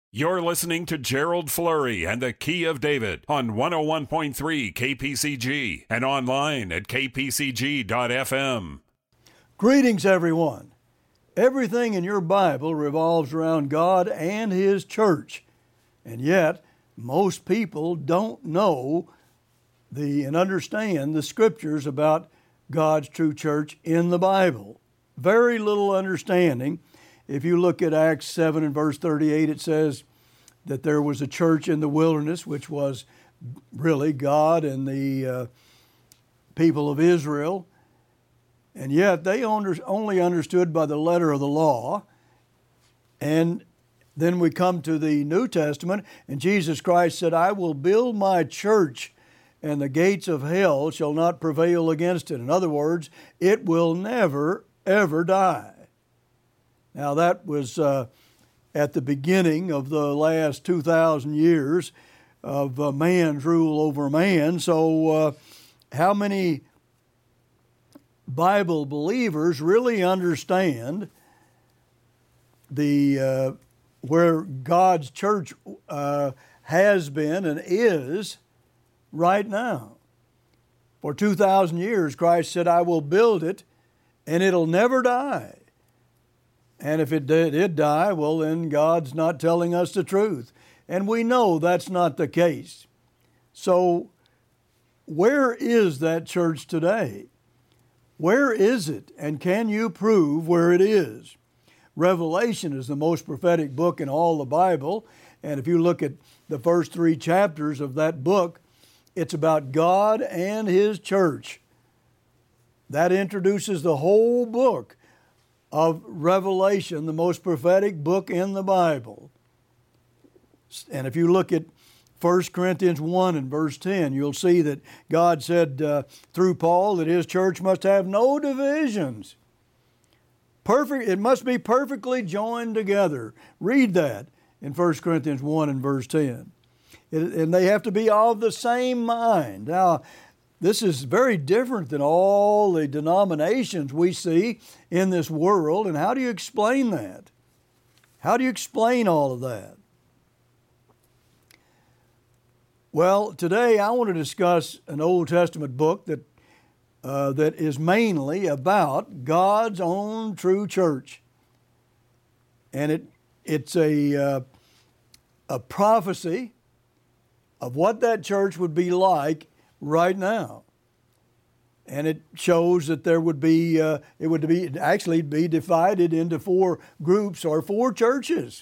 You're listening to Gerald Flurry and the Key of David on 101.3 KPCG and online at kpcg.fm. Greetings, everyone. Everything in your Bible revolves around God and His church. And yet, most people don't know and understand the scriptures about God's true church in the Bible. Very little understanding. If you look at Acts 7 and verse 38, it says that there was a church in the wilderness, which was really God and the people of Israel. And yet they only understood by the letter of the law. And then we come to the New Testament, and Jesus Christ said, I will build my church, and the gates of hell shall not prevail against it. In other words, it will never, ever die. Now that was at the beginning of the last 2,000 years of man's rule over man. So how many Bible believers really understand the where God's church has been and is right now? For 2,000 years, Christ said, I will build it, and it'll never die. And if it did die, well, then God's not telling us the truth. And we know that's not the case. So where is that church today? Where is it? And can you prove where it is? Revelation is the most prophetic book in all the Bible. And if you look at the first 3 chapters of that book, it's about God and His church. That introduces the whole book of Revelation, the most prophetic book in the Bible. And if you look at 1 Corinthians 1 and verse 10, you'll see that God said through Paul that His church must have no divisions. It must be perfectly joined together. Read that in 1 Corinthians 1 and verse 10. And they have to be of the same mind. Now, this is very different than all the denominations we see in this world. And how do you explain that? How do you explain all of that? Well, today I want to discuss an Old Testament book that is mainly about God's own true church. And it's a prophecy of what that church would be like right now. And it shows that there would be, it would actually be divided into 4 groups or 4 churches.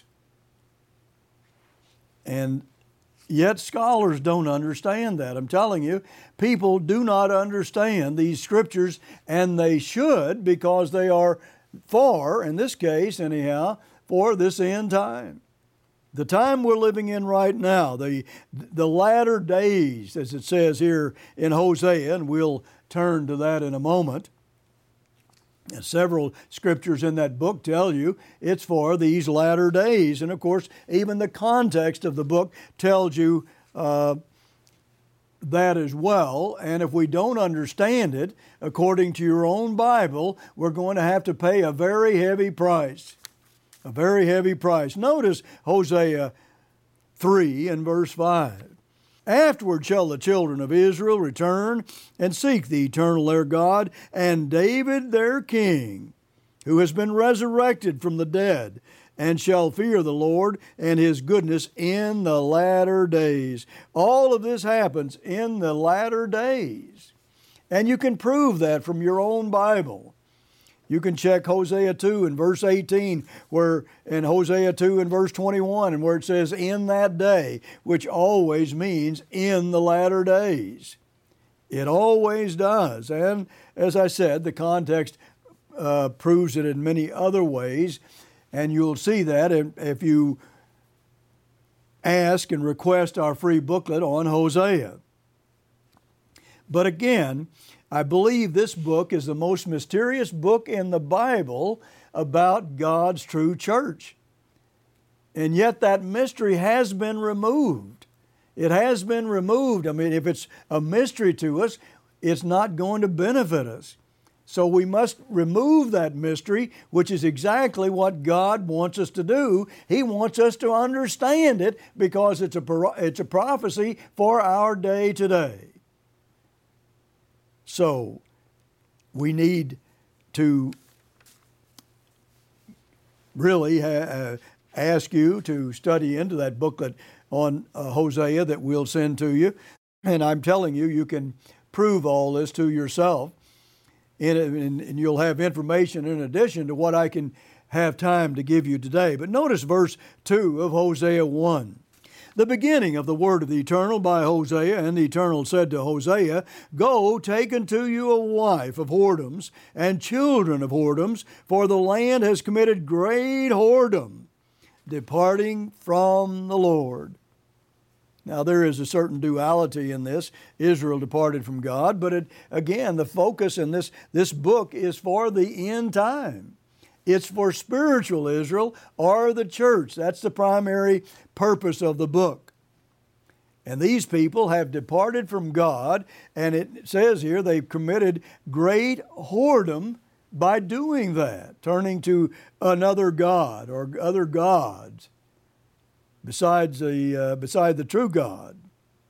And yet scholars don't understand that. I'm telling you, people do not understand these scriptures, and they should, because they are for, in this case anyhow, for this end time. The time we're living in right now, the latter days, as it says here in Hosea, and we'll turn to that in a moment. And several scriptures in that book tell you it's for these latter days. And of course, even the context of the book tells you that as well. And if we don't understand it, according to your own Bible, we're going to have to pay a very heavy price. A very heavy price. Notice Hosea 3 and verse 5. Afterward shall the children of Israel return and seek the eternal their God and David their king, who has been resurrected from the dead, and shall fear the Lord and His goodness in the latter days. All of this happens in the latter days. And you can prove that from your own Bible. You can check Hosea 2 and verse 18, and Hosea 2 and verse 21, and where it says, in that day, which always means in the latter days. It always does. And as I said, the context proves it in many other ways, and you'll see that if you ask and request our free booklet on Hosea. But again, I believe this book is the most mysterious book in the Bible about God's true church. And yet that mystery has been removed. It has been removed. I mean, if it's a mystery to us, it's not going to benefit us. So we must remove that mystery, which is exactly what God wants us to do. He wants us to understand it because it's a prophecy for our day today. So we need to really ask you to study into that booklet on Hosea that we'll send to you. And I'm telling you, you can prove all this to yourself. And you'll have information in addition to what I can have time to give you today. But notice verse 2 of Hosea 1. The beginning of the word of the Eternal by Hosea, and the Eternal said to Hosea, Go, take unto you a wife of whoredoms, and children of whoredoms, for the land has committed great whoredom, departing from the Lord. Now, there is a certain duality in this. Israel departed from God, but again, the focus in this book is for the end time. It's for spiritual Israel or the church. That's the primary purpose of the book. And these people have departed from God, and it says here they've committed great whoredom by doing that, turning to another god or other gods beside the true God.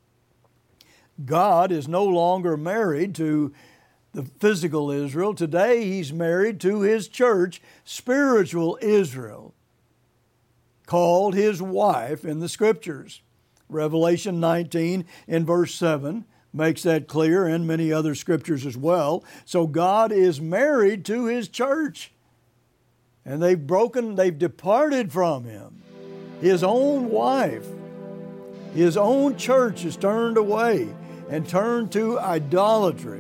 God is no longer married to the physical Israel. Today He's married to His church, spiritual Israel, called His wife in the Scriptures. Revelation 19 in verse 7 makes that clear, and many other scriptures as well. So God is married to His church, and they've departed from Him. His own wife, His own church is turned away and turned to idolatry.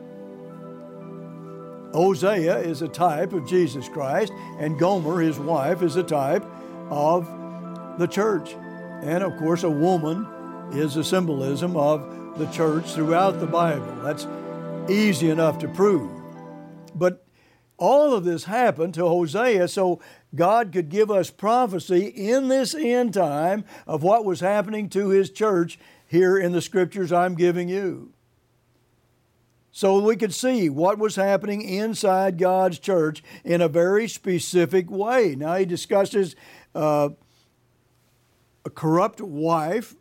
Hosea is a type of Jesus Christ, and Gomer, his wife, is a type of the church. And of course, a woman is a symbolism of the church throughout the Bible. That's easy enough to prove. But all of this happened to Hosea so God could give us prophecy in this end time of what was happening to His church here in the Scriptures I'm giving you. So we could see what was happening inside God's church in a very specific way. Now He discusses a corrupt wife,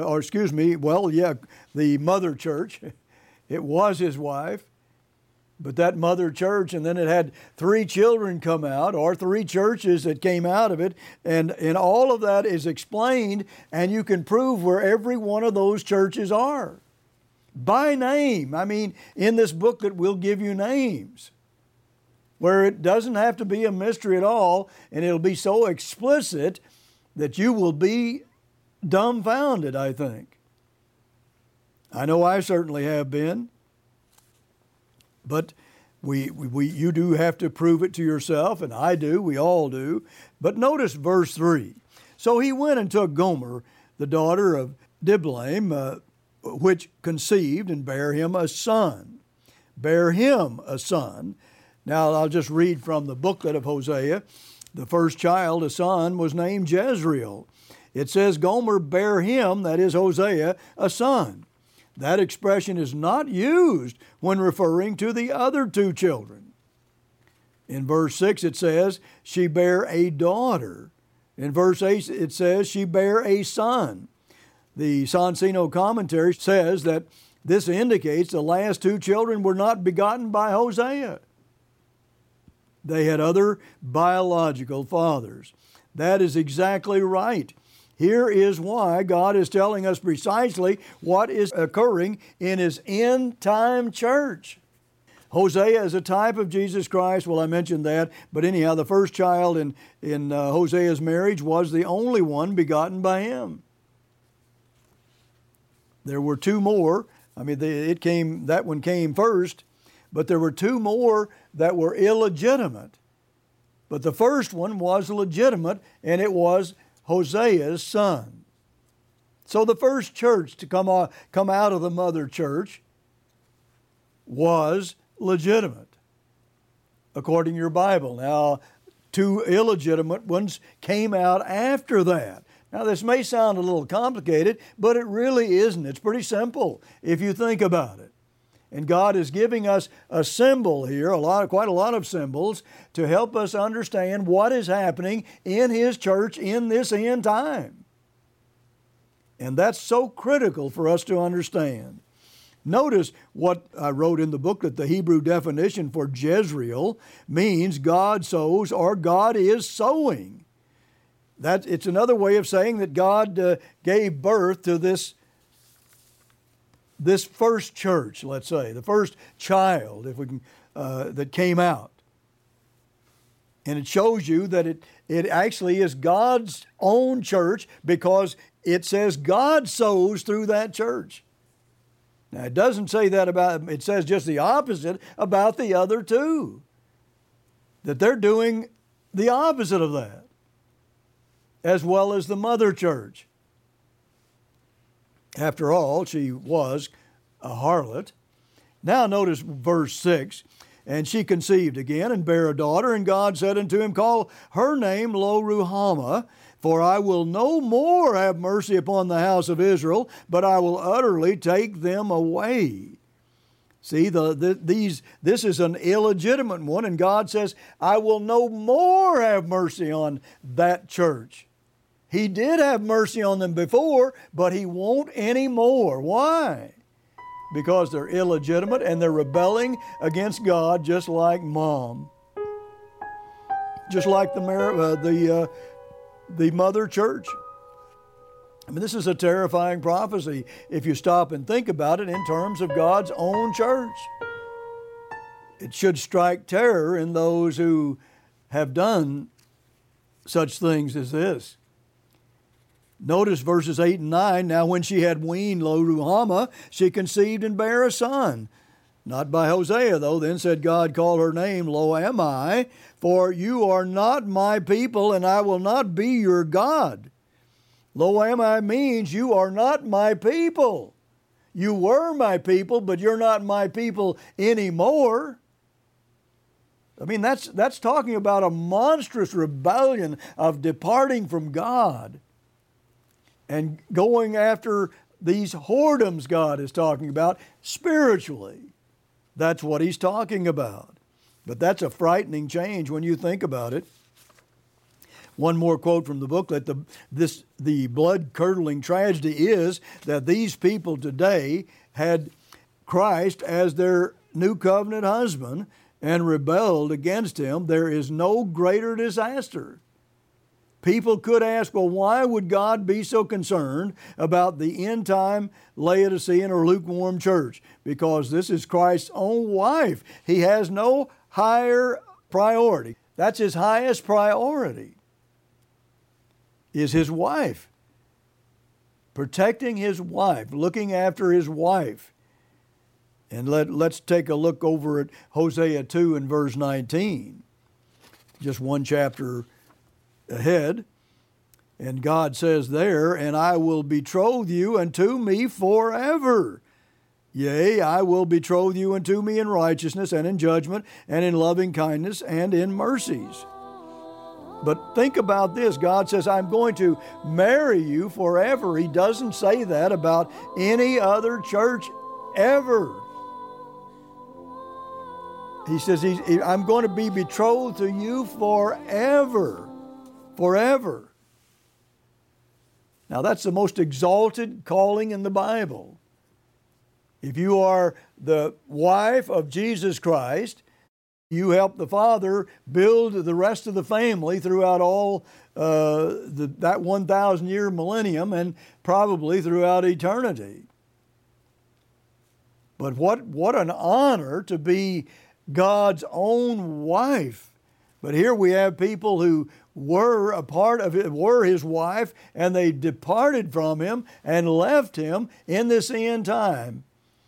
the mother church. It was His wife. But that mother church, and then it had 3 children come out, or 3 churches that came out of it, and all of that is explained, and you can prove where every one of those churches are. By name. I mean, in this booklet we'll give you names, where it doesn't have to be a mystery at all, and it'll be so explicit that you will be dumbfounded, I think. I know I certainly have been. But you do have to prove it to yourself, and I do, we all do. But notice verse 3. So he went and took Gomer, the daughter of Diblaim, which conceived and bare him a son. Bare him a son. Now I'll just read from the booklet of Hosea. The first child, a son, was named Jezreel. It says Gomer bare him, that is Hosea, a son. That expression is not used when referring to the other 2 children. In verse 6 it says, she bare a daughter. In verse 8 it says, she bare a son. The Sonsino commentary says that this indicates the last 2 children were not begotten by Hosea. They had other biological fathers. That is exactly right. Here is why God is telling us precisely what is occurring in His end-time church. Hosea is a type of Jesus Christ. Well, I mentioned that. But anyhow, the first child in Hosea's marriage was the only one begotten by him. There were 2 more. I mean, that one came first. But there were 2 more that were illegitimate. But the first one was legitimate, and it was Hosea's son. So the first church to come out of the mother church was legitimate, according to your Bible. Now, 2 illegitimate ones came out after that. Now, this may sound a little complicated, but it really isn't. It's pretty simple if you think about it. And God is giving us a symbol here, quite a lot of symbols, to help us understand what is happening in His church in this end time. And that's so critical for us to understand. Notice what I wrote in the book, that the Hebrew definition for Jezreel means God sows or God is sowing. It's another way of saying that God gave birth to this first church, let's say, the first child, if we can, that came out. And it shows you that it actually is God's own church, because it says God sows through that church. Now, it doesn't say that it says just the opposite about the other two, that they're doing the opposite of that, as well as the mother church. After all, she was a harlot. Now notice verse 6. And she conceived again and bare a daughter, and God said unto him, Call her name Lo-Ruhamah, for I will no more have mercy upon the house of Israel, but I will utterly take them away. See, this is an illegitimate one, and God says, I will no more have mercy on that church. He did have mercy on them before, but He won't anymore. Why? Because they're illegitimate and they're rebelling against God, just like mom. Just like the mother church. I mean, this is a terrifying prophecy if you stop and think about it in terms of God's own church. It should strike terror in those who have done such things as this. Notice verses 8 and 9. Now when she had weaned Lo-Ruhamah, she conceived and bare a son. Not by Hosea, though. Then said God, Call her name Lo-Ammi, for you are not my people, and I will not be your God. Lo-Ammi means you are not my people. You were my people, but you're not my people anymore. I mean, that's talking about a monstrous rebellion of departing from God and going after these whoredoms God is talking about spiritually. That's what He's talking about. But that's a frightening change when you think about it. One more quote from the booklet. The blood-curdling tragedy is that these people today had Christ as their new covenant husband and rebelled against Him. There is no greater disaster. People could ask, well, why would God be so concerned about the end-time Laodicean or lukewarm church? Because this is Christ's own wife. He has no higher priority. That's His highest priority, is His wife. Protecting His wife, looking after His wife. And let's take a look over at Hosea 2 and verse 19. Just one chapter ahead. And God says there, And I will betroth you unto me forever. Yea, I will betroth you unto me in righteousness and in judgment and in loving kindness and in mercies. But think about this. God says, I'm going to marry you forever. He doesn't say that about any other church ever. He says, I'm going to be betrothed to you forever. Forever. Now that's the most exalted calling in the Bible. If you are the wife of Jesus Christ, you help the Father build the rest of the family throughout all that 1,000-year millennium and probably throughout eternity. But what an honor to be God's own wife. But here we have people who were a part of it, were His wife, and they departed from Him and left Him in this end time.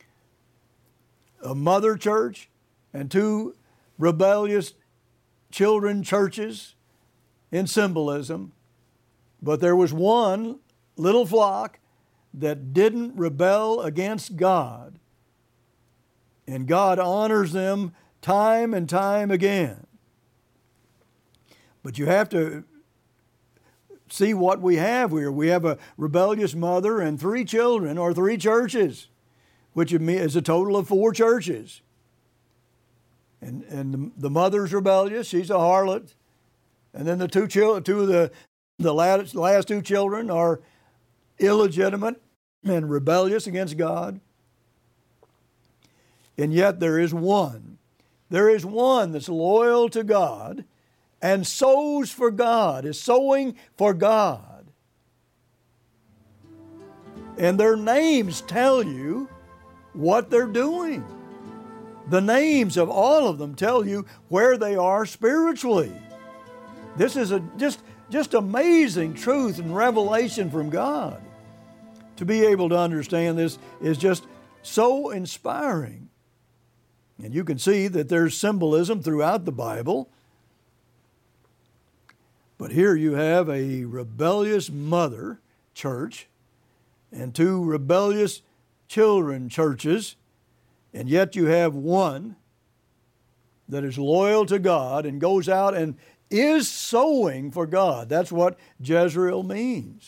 A mother church and two rebellious children churches in symbolism. But there was one little flock that didn't rebel against God. And God honors them time and time again. But you have to see what we have here. We have a rebellious mother and 3 children or 3 churches. which is a total of 4 churches. And the mother's rebellious, she's a harlot. And then the two of the last 2 children are illegitimate and rebellious against God. And yet there is one. There is one that's loyal to God and sows for God, is sowing for God. And their names tell you what they're doing. The names of all of them tell you where they are spiritually. This is just amazing truth and revelation from God. To be able to understand this is just so inspiring. And you can see that there's symbolism throughout the Bible. But here you have a rebellious mother church and 2 rebellious children churches, and yet you have one that is loyal to God and goes out and is sowing for God. That's what Jezreel means.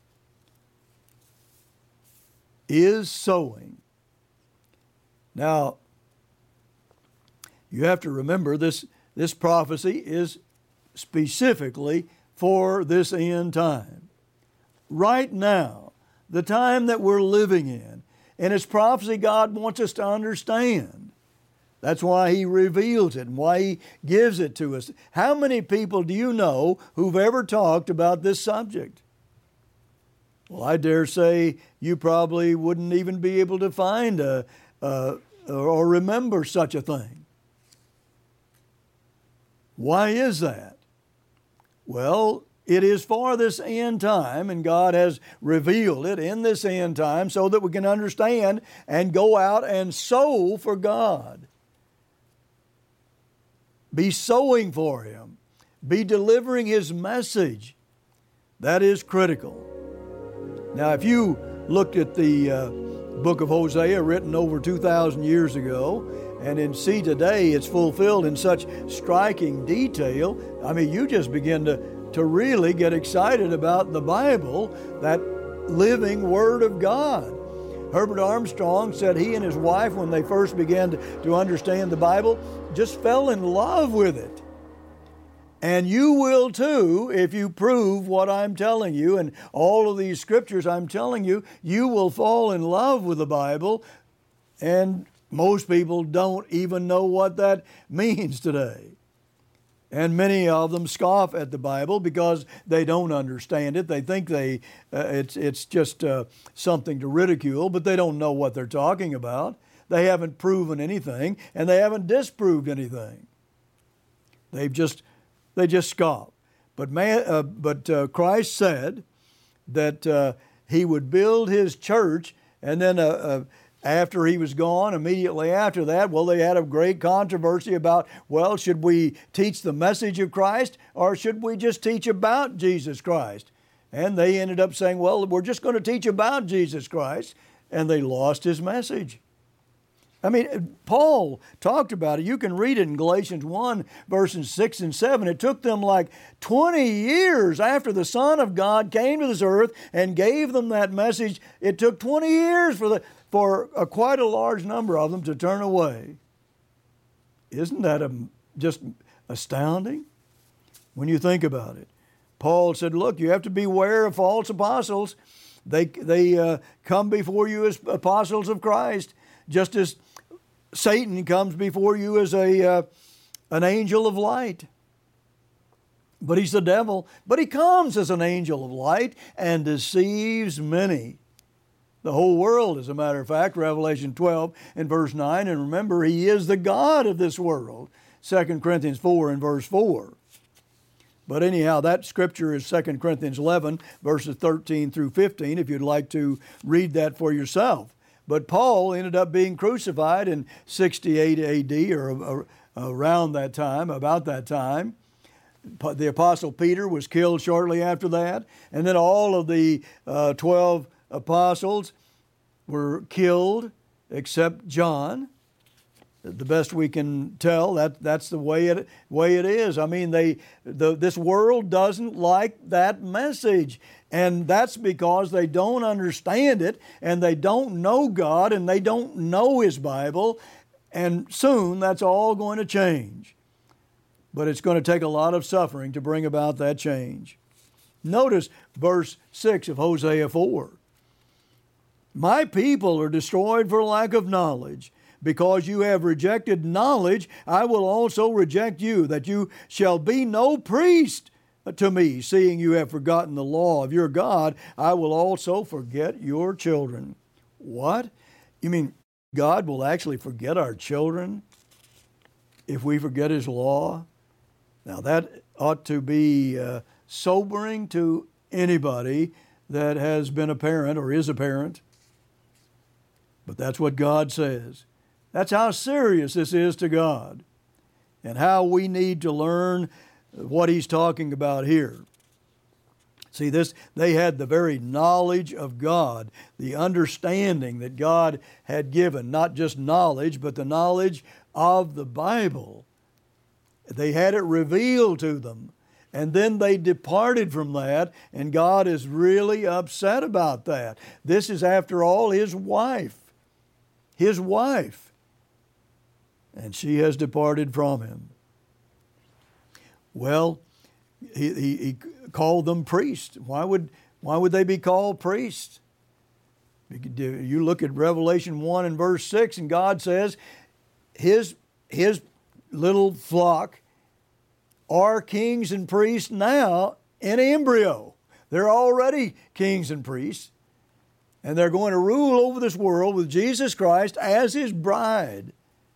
Is sowing. Now, you have to remember this prophecy is specifically for this end time. Right now, the time that we're living in, and it's prophecy God wants us to understand. That's why He reveals it and why He gives it to us. How many people do you know who've ever talked about this subject? Well, I dare say you probably wouldn't even be able to find or remember such a thing. Why is that? Well, it is for this end time, and God has revealed it in this end time so that we can understand and go out and sow for God. Be sowing for Him. Be delivering His message. That is critical. Now, if you looked at the book of Hosea written over 2,000 years ago, and then see today it's fulfilled in such striking detail, I mean, you just begin to really get excited about the Bible, that living Word of God. Herbert Armstrong said he and his wife, when they first began to understand the Bible, just fell in love with it. And you will too if you prove what I'm telling you, and all of these scriptures I'm telling you, you will fall in love with the Bible. And most people don't even know what that means today. And many of them scoff at the Bible because they don't understand it. They think it's just something to ridicule, but they don't know what they're talking about. They haven't proven anything, and they haven't disproved anything. They just scoff. But Christ said that He would build His church, and then after He was gone, immediately after that, well, they had a great controversy about, well, should we teach the message of Christ or should we just teach about Jesus Christ? And they ended up saying, well, we're just going to teach about Jesus Christ, and they lost His message. I mean, Paul talked about it. You can read it in Galatians 1, verses 6 and 7. It took them like 20 years after the Son of God came to this earth and gave them that message. It took 20 years for quite a large number of them to turn away. Isn't that just astounding when you think about it? Paul said, look, you have to beware of false apostles. They come before you as apostles of Christ, just as Satan comes before you as an angel of light. But he's the devil. But he comes as an angel of light and deceives many. The whole world, as a matter of fact, Revelation 12 and verse 9. And remember, he is the God of this world, 2 Corinthians 4 and verse 4. But anyhow, that scripture is 2 Corinthians 11, verses 13 through 15, if you'd like to read that for yourself. But Paul ended up being crucified in 68 A.D. or around that time, about that time. The Apostle Peter was killed shortly after that. And then all of the 12 apostles were killed except John. The best we can tell, that's the way it is. I mean, this world doesn't like that message. And that's because they don't understand it, and they don't know God, and they don't know His Bible, and soon that's all going to change. But it's going to take a lot of suffering to bring about that change. Notice verse 6 of Hosea 4. My people are destroyed for lack of knowledge. Because you have rejected knowledge, I will also reject you, that you shall be no priest to me. Seeing you have forgotten the law of your God, I will also forget your children. What? You mean God will actually forget our children if we forget His law? Now that ought to be sobering to anybody that has been a parent or is a parent. But that's what God says. That's how serious this is to God, and how we need to learn what He's talking about here. See, they had the very knowledge of God, the understanding that God had given, not just knowledge, but the knowledge of the Bible. They had it revealed to them, and then they departed from that, and God is really upset about that. This is, after all, His wife. His wife. And she has departed from Him. Well, he called them priests. Why would they be called priests? You look at Revelation 1 and verse 6, and God says His little flock are kings and priests now in embryo. They're already kings and priests, and they're going to rule over this world with Jesus Christ as His bride.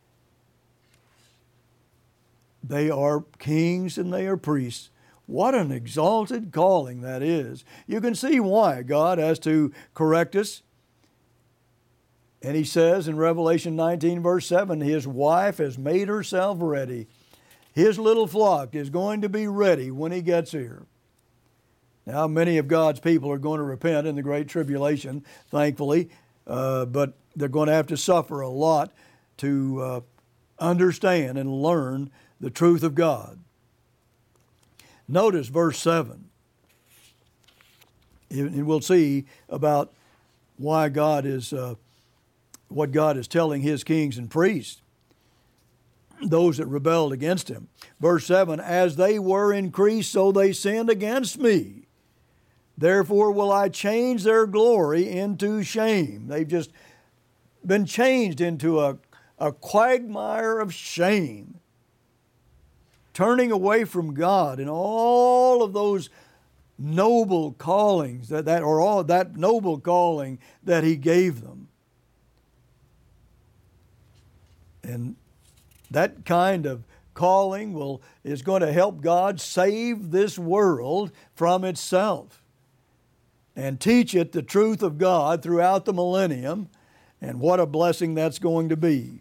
They are kings and they are priests. What an exalted calling that is. You can see why God has to correct us. And He says in Revelation 19 verse 7, His wife has made herself ready. His little flock is going to be ready when He gets here. Now, many of God's people are going to repent in the Great Tribulation, thankfully, but they're going to have to suffer a lot to understand and learn the truth of God. Notice verse 7. And we'll see about why God is, what God is telling His kings and priests, those that rebelled against Him. Verse 7, as they were increased, so they sinned against me. Therefore will I change their glory into shame. They've just been changed into a quagmire of shame, turning away from God and all of those noble callings that noble calling that He gave them. And that kind of calling is going to help God save this world from itself and teach it the truth of God throughout the millennium, and what a blessing that's going to be.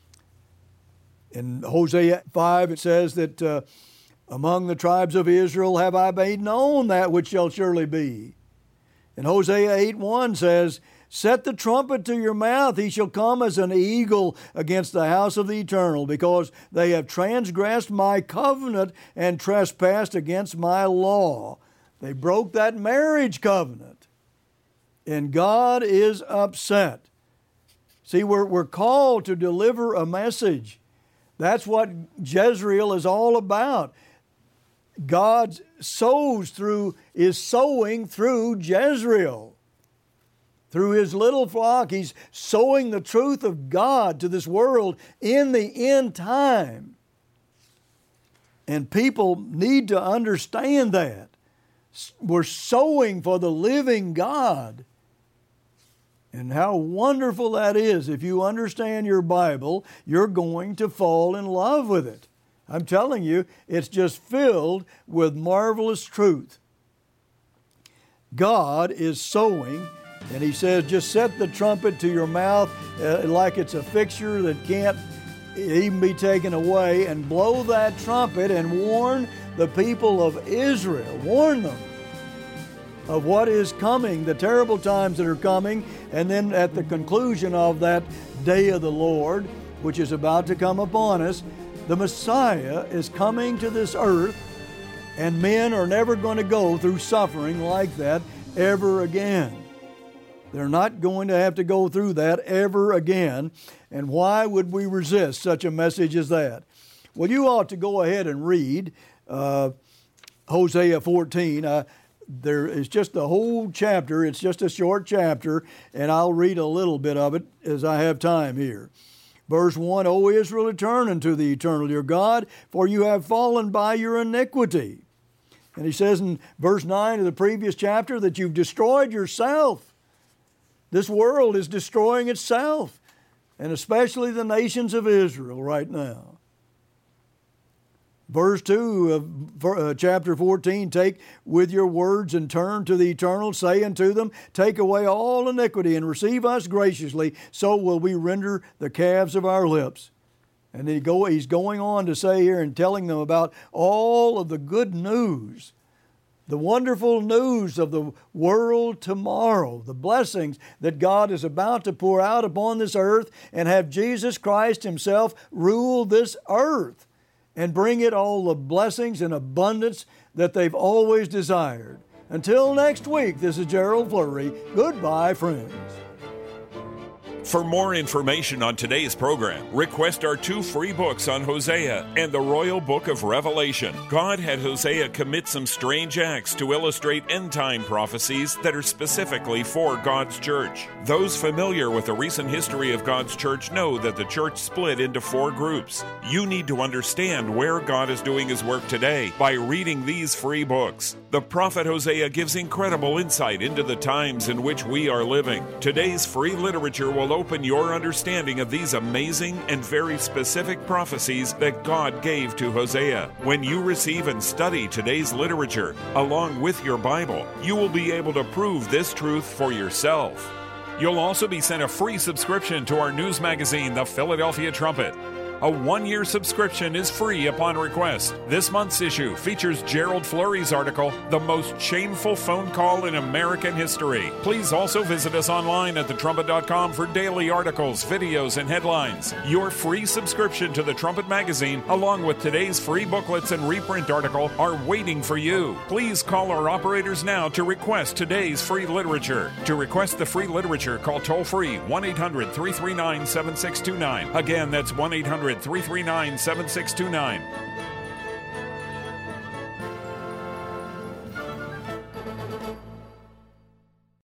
In Hosea 5 it says that among the tribes of Israel have I made known that which shall surely be. And Hosea 8:1 says, set the trumpet to your mouth, he shall come as an eagle against the house of the Eternal, because they have transgressed my covenant and trespassed against my law. They broke that marriage covenant, and God is upset. See, we're called to deliver a message. That's what Jezreel is all about. God is sowing through Jezreel. Through His little flock, He's sowing the truth of God to this world in the end time. And people need to understand that. We're sowing for the living God. And how wonderful that is. If you understand your Bible, you're going to fall in love with it. I'm telling you, it's just filled with marvelous truth. God is sowing, and He says, just set the trumpet to your mouth like it's a fixture that can't even be taken away, and blow that trumpet and warn the people of Israel. Warn them of what is coming, the terrible times that are coming, and then at the conclusion of that day of the Lord, which is about to come upon us, the Messiah is coming to this earth, and men are never going to go through suffering like that ever again. They're not going to have to go through that ever again. And why would we resist such a message as that? Well, you ought to go ahead and read Hosea 14. There is just a whole chapter. It's just a short chapter, and I'll read a little bit of it as I have time here. Verse 1, O Israel, return unto the eternal your God, for you have fallen by your iniquity. And he says in verse 9 of the previous chapter that you've destroyed yourself. This world is destroying itself, and especially the nations of Israel right now. Verse 2 of chapter 14, take with your words and turn to the eternal, say unto them, take away all iniquity and receive us graciously, so will we render the calves of our lips. And he's going on to say here and telling them about all of the good news, the wonderful news of the world tomorrow, the blessings that God is about to pour out upon this earth and have Jesus Christ Himself rule this earth and bring it all the blessings and abundance that they've always desired. Until next week, this is Gerald Flurry. Goodbye, friends. For more information on today's program, request our 2 free books on Hosea and the Royal Book of Revelation. God had Hosea commit some strange acts to illustrate end-time prophecies that are specifically for God's church. Those familiar with the recent history of God's church know that the church split into 4 groups. You need to understand where God is doing His work today by reading these free books. The prophet Hosea gives incredible insight into the times in which we are living. Today's free literature will open your understanding of these amazing and very specific prophecies that God gave to Hosea. When you receive and study today's literature along with your Bible, you will be able to prove this truth for yourself. You'll also be sent a free subscription to our news magazine, The Philadelphia Trumpet. A 1-year subscription is free upon request. This month's issue features Gerald Flurry's article, The Most Shameful Phone Call in American History. Please also visit us online at thetrumpet.com for daily articles, videos, and headlines. Your free subscription to the Trumpet magazine, along with today's free booklets and reprint article, are waiting for you. Please call our operators now to request today's free literature. To request the free literature, call toll-free 1-800-339-7629. Again, that's 1-800-339-7629.